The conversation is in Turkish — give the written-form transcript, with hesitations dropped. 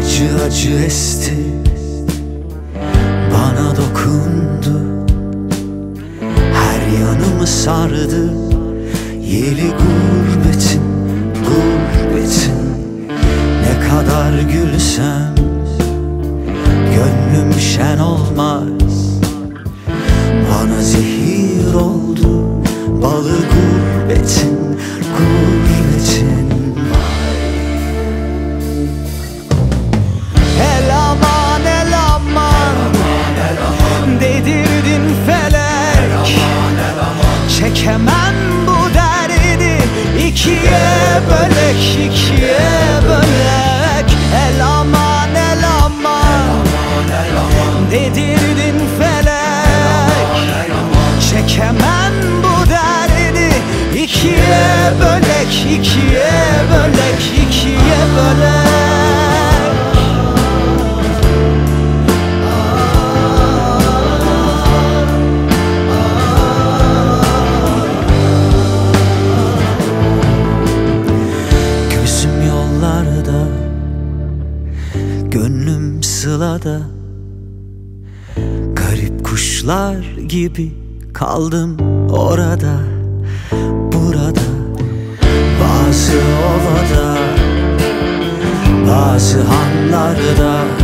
Acı acı esti, bana dokundu, her yanımı sardı. Yeli gurbetin, gurbetin. Ne kadar gülsem gönlüm şen olmaz. Bana zehir oldu balı gurbetin, gurbetin. El aman el aman, dedirdin felek. Çekemem bu derdi, ikiye bölek, ikiye bölek. El aman el aman, dedirdin felek. Çekemem bu derdi, ikiye bölek, ikiye bölek, ikiye bölek. Gözüm yollarda, gönlüm sılada. Garip kuşlar gibi kaldım orada, burada. Bazı ovada, bazı hanlarda